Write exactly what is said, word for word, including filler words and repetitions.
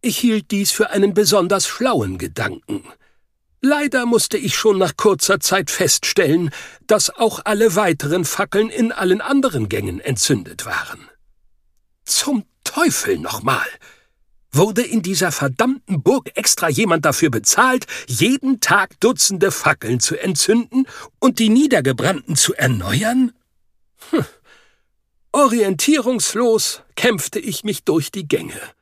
Ich hielt dies für einen besonders schlauen Gedanken. Leider musste ich schon nach kurzer Zeit feststellen, dass auch alle weiteren Fackeln in allen anderen Gängen entzündet waren. Zum Teufel nochmal! Wurde in dieser verdammten Burg extra jemand dafür bezahlt, jeden Tag Dutzende Fackeln zu entzünden und die niedergebrannten zu erneuern? Hm. Orientierungslos kämpfte ich mich durch die Gänge.